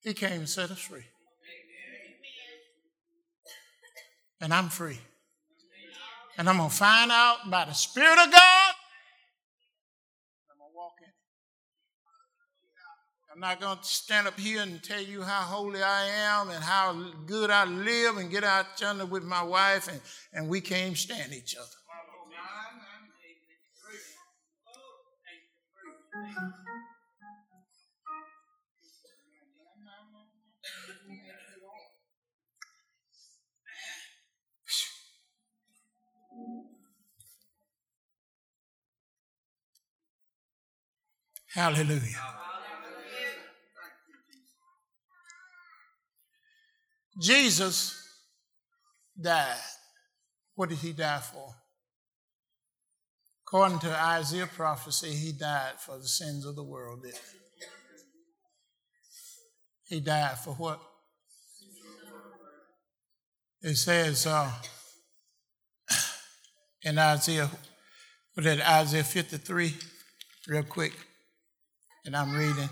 He came and set us free. And I'm free. And I'm going to find out by the Spirit of God. I'm going to walk in. I'm not going to stand up here and tell you how holy I am and how good I live and get out yonder with my wife and we can't stand each other. Hallelujah. Jesus died. What did he die for? According to Isaiah prophecy, he died for the sins of the world. He died for what? It says in Isaiah 53, real quick, and I'm reading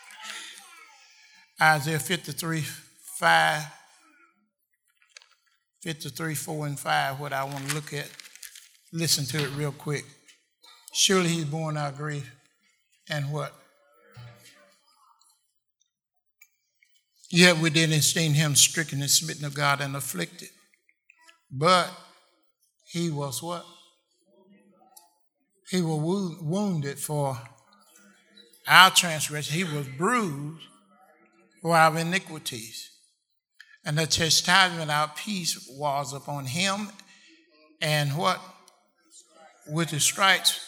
Isaiah 53, 5, 53, 4, and 5, what I want to look at. Listen to it real quick. Surely he's borne our grief and what? Yet we didn't esteem him stricken and smitten of God and afflicted. But he was what? He was wounded for our transgression. He was bruised for our iniquities. And the chastisement of our peace was upon him. And what? With his stripes.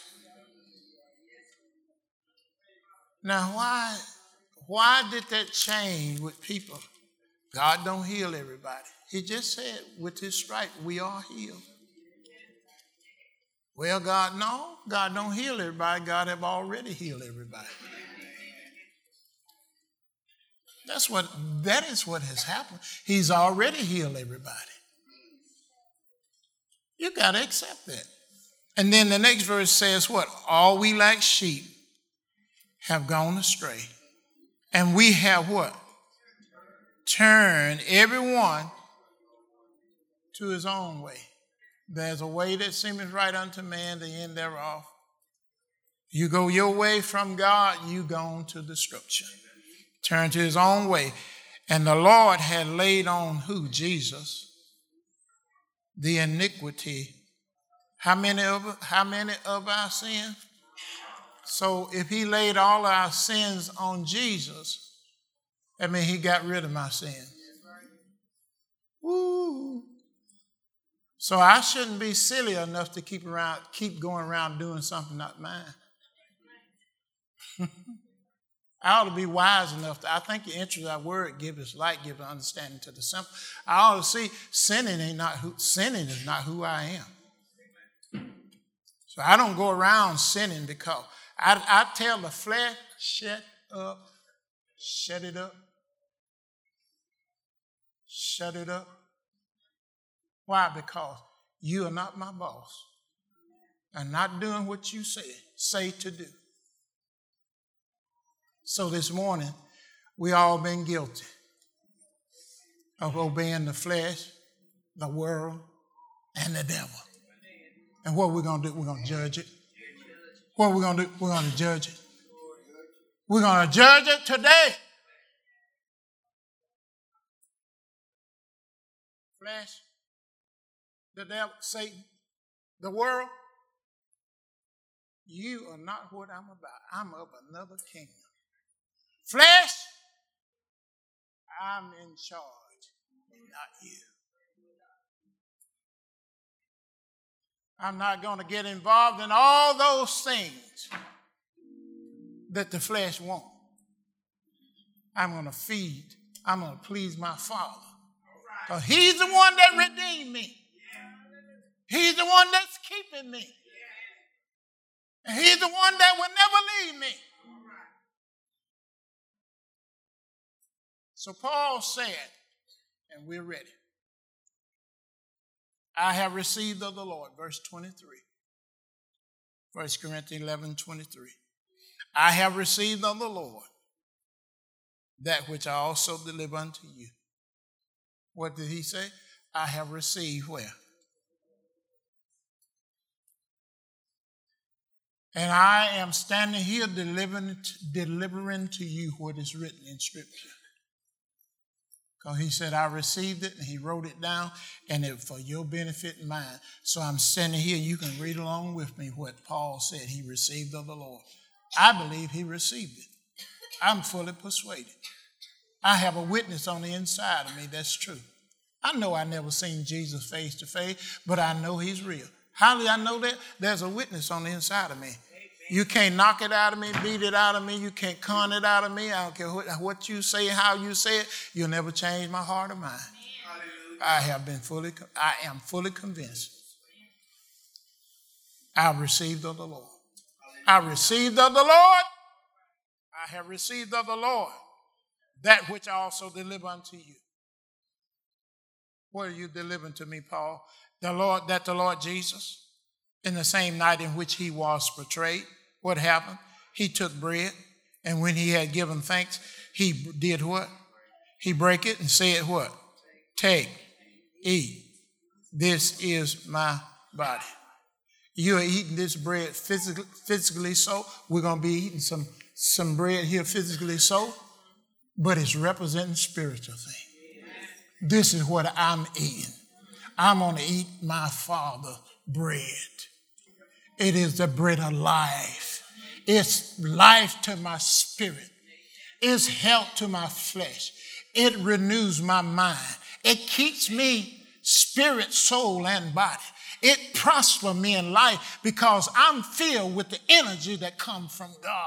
Now, why did that change with people? God don't heal everybody. He just said, with his stripes, we are healed. Well, God don't heal everybody. God have already healed everybody. That is what has happened. He's already healed everybody. You got to accept that. And then the next verse says what? All we like sheep have gone astray. And we have what? Turned everyone to his own way. There's a way that seemeth right unto man, the end thereof. You go your way from God, you gone to destruction. Turn to his own way. And the Lord had laid on who? Jesus. The iniquity. How many of our sins? So if he laid all our sins on Jesus, that means he got rid of my sins. Woo. So I shouldn't be silly enough to keep going around doing something not mine. I ought to be wise enough I think the interest of that word give us light, give us understanding to the simple. I ought to see sinning is not who I am. So I don't go around sinning because I tell the flesh, shut up, shut it up, shut it up. Why? Because you are not my boss. I'm not doing what you say to do. So this morning, we all been guilty of obeying the flesh, the world, and the devil. And what we're going to do, we're going to judge it. What are we going to do? We're going to judge it. We're going to judge it today. Flesh, the devil, Satan, the world. You are not what I'm about. I'm of another kingdom. Flesh, I'm in charge, not you. I'm not going to get involved in all those things that the flesh wants. I'm going to feed. I'm going to please my Father. Because he's the one that redeemed me. He's the one that's keeping me. And he's the one that will never leave me. So Paul said, and we're ready. I have received of the Lord, verse 23. 1 Corinthians 11:23. I have received of the Lord that which I also deliver unto you. What did he say? I have received where? And I am standing here delivering to you what is written in Scripture. Because he said, I received it, and he wrote it down, and it for your benefit and mine. So I'm standing here. You can read along with me what Paul said he received of the Lord. I believe he received it. I'm fully persuaded. I have a witness on the inside of me that's true. I know I never seen Jesus face to face, but I know he's real. How do I know that? There's a witness on the inside of me. You can't knock it out of me, beat it out of me. You can't con it out of me. I don't care what you say, how you say it. You'll never change my heart or mind. I am fully convinced. I received of the Lord. I received of the Lord. I have received of the Lord that which I also deliver unto you. What are you delivering to me, Paul? The Lord Jesus, in the same night in which he was betrayed, what happened? He took bread, and when he had given thanks, he did what? He broke it and said what? Take, eat. This is my body. You are eating this bread physically so. We're going to be eating some bread here physically so, but it's representing spiritual thing. This is what I'm eating. I'm going to eat my Father's bread. It is the bread of life. It's life to my spirit. It's health to my flesh. It renews my mind. It keeps me spirit, soul, and body. It prospers me in life because I'm filled with the energy that comes from God.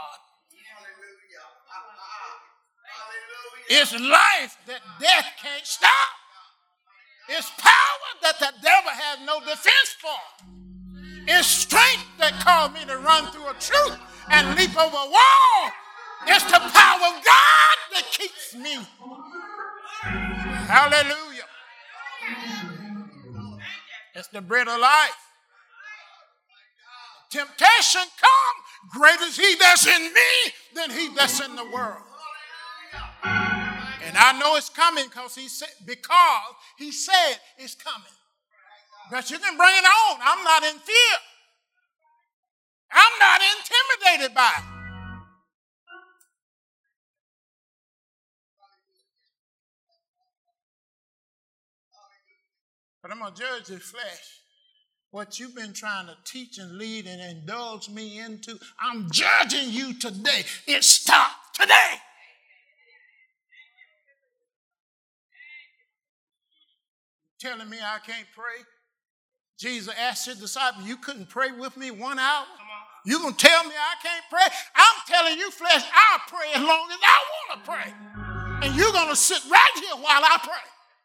It's life that death can't stop. It's power that the devil has no defense for. It's strength that caused me to run through a troop and leap over a wall. It's the power of God that keeps me. Hallelujah. It's the bread of life. Temptation come, greater is he that's in me than he that's in the world. And I know it's coming because he said it's coming. But you can bring it on. I'm not in fear. I'm not intimidated by it. But I'm going to judge the flesh. What you've been trying to teach and lead and indulge me into, I'm judging you today. It stopped today. Telling me I can't pray. Jesus asked his disciples, you couldn't pray with me 1 hour? You going to tell me I can't pray? I'm telling you, flesh, I'll pray as long as I want to pray. And you're going to sit right here while I pray.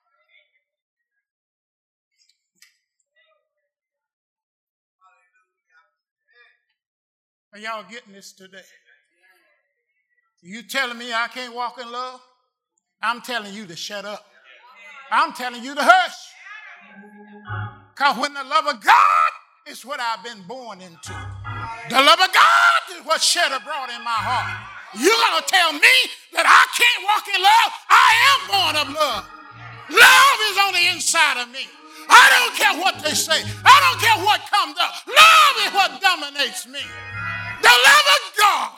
Are y'all getting this today? You telling me I can't walk in love? I'm telling you to shut up. I'm telling you to hush. Because when the love of God is what I've been born into. The love of God is what shed abroad in my heart. You're going to tell me that I can't walk in love? I am born of love. Love is on the inside of me. I don't care what they say. I don't care what comes up. Love is what dominates me. The love of God.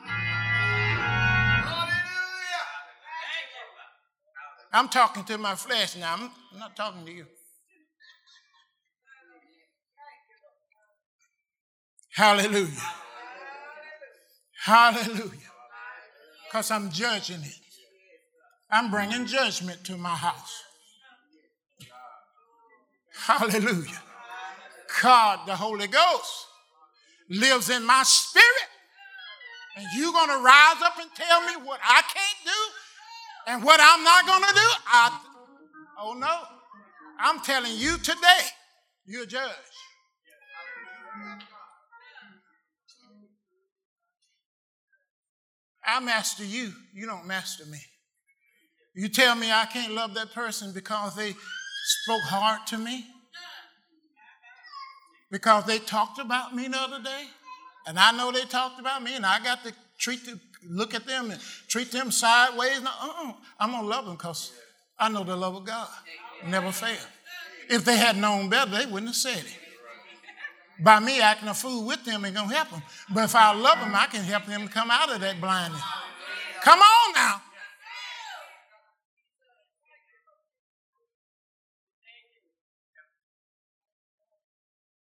I'm talking to my flesh now. I'm not talking to you. Hallelujah. Hallelujah. Because I'm judging it. I'm bringing judgment to my house. Hallelujah. God, the Holy Ghost, lives in my spirit. And you're going to rise up and tell me what I can't do and what I'm not going to do? Oh, no. I'm telling you today, you're a judge. I master you. You don't master me. You tell me I can't love that person because they spoke hard to me? Because they talked about me the other day? And I know they talked about me, and I got to treat the look at them and treat them sideways. No, I'm going to love them because I know the love of God never fails. If they had known better, they wouldn't have said it. By me acting a fool with them ain't going to help them. But if I love them, I can help them come out of that blindness. Come on now.